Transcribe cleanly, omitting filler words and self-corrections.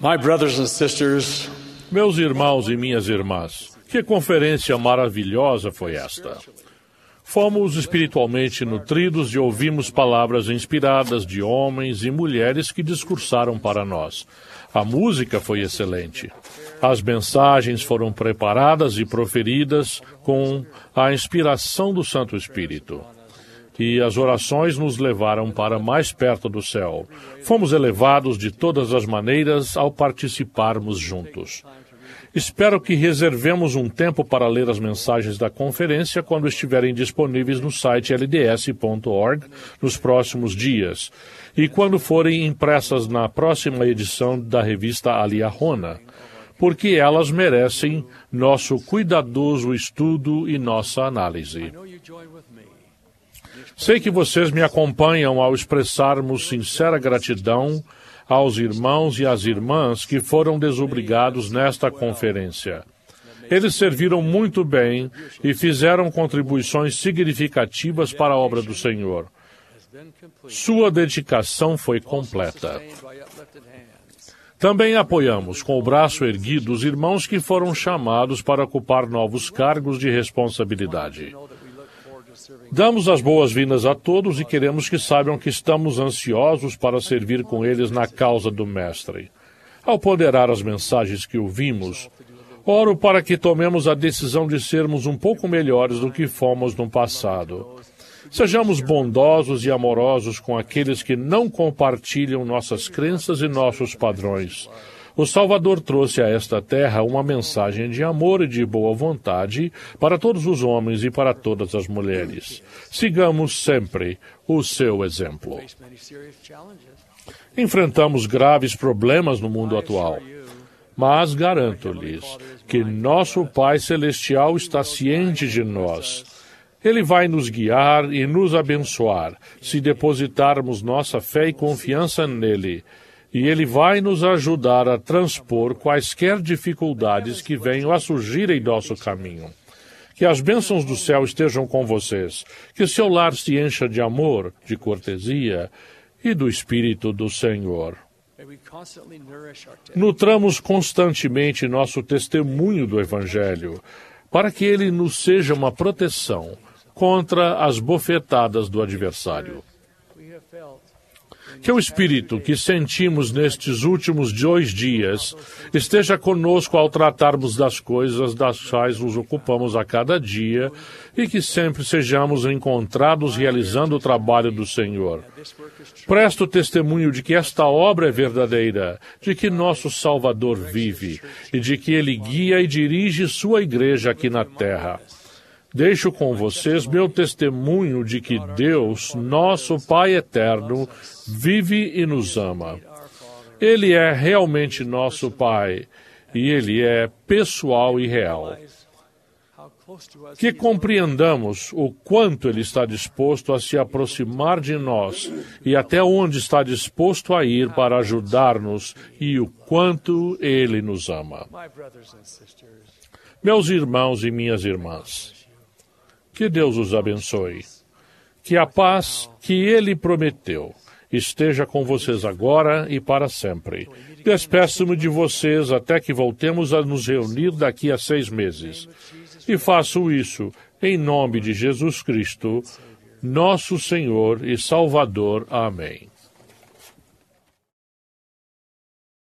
My brothers and sisters, Meus irmãos e minhas irmãs, que conferência maravilhosa foi esta! Fomos espiritualmente nutridos e ouvimos palavras inspiradas de homens e mulheres que discursaram para nós. A música foi excelente. As mensagens foram preparadas e proferidas com a inspiração do Santo Espírito. E as orações nos levaram para mais perto do céu. Fomos elevados de todas as maneiras ao participarmos juntos. Espero que reservemos um tempo para ler as mensagens da conferência quando estiverem disponíveis no site lds.org nos próximos dias e quando forem impressas na próxima edição da revista Aliahona, porque elas merecem nosso cuidadoso estudo e nossa análise. Sei que vocês me acompanham ao expressarmos sincera gratidão aos irmãos e às irmãs que foram desobrigados nesta conferência. Eles serviram muito bem e fizeram contribuições significativas para a obra do Senhor. Sua dedicação foi completa. Também apoiamos, com o braço erguido, os irmãos que foram chamados para ocupar novos cargos de responsabilidade. Damos as boas-vindas a todos e queremos que saibam que estamos ansiosos para servir com eles na causa do Mestre. Ao ponderar as mensagens que ouvimos, oro para que tomemos a decisão de sermos um pouco melhores do que fomos no passado. Sejamos bondosos e amorosos com aqueles que não compartilham nossas crenças e nossos padrões. O Salvador trouxe a esta terra uma mensagem de amor e de boa vontade para todos os homens e para todas as mulheres. Sigamos sempre o seu exemplo. Enfrentamos graves problemas no mundo atual, mas garanto-lhes que nosso Pai Celestial está ciente de nós. Ele vai nos guiar e nos abençoar se depositarmos nossa fé e confiança nele. E Ele vai nos ajudar a transpor quaisquer dificuldades que venham a surgir em nosso caminho. Que as bênçãos do céu estejam com vocês. Que seu lar se encha de amor, de cortesia e do Espírito do Senhor. Nutramos constantemente nosso testemunho do Evangelho, para que ele nos seja uma proteção contra as bofetadas do adversário. Que o Espírito que sentimos nestes últimos 2 dias esteja conosco ao tratarmos das coisas das quais nos ocupamos a cada dia e que sempre sejamos encontrados realizando o trabalho do Senhor. Presto testemunho de que esta obra é verdadeira, de que nosso Salvador vive e de que Ele guia e dirige sua igreja aqui na terra. Deixo com vocês meu testemunho de que Deus, nosso Pai eterno, vive e nos ama. Ele é realmente nosso Pai, e Ele é pessoal e real. Que compreendamos o quanto Ele está disposto a se aproximar de nós e até onde está disposto a ir para ajudar-nos e o quanto Ele nos ama. Meus irmãos e minhas irmãs, que Deus os abençoe. Que a paz que Ele prometeu esteja com vocês agora e para sempre. Despeço-me de vocês até que voltemos a nos reunir daqui a 6 meses. E faço isso em nome de Jesus Cristo, nosso Senhor e Salvador. Amém.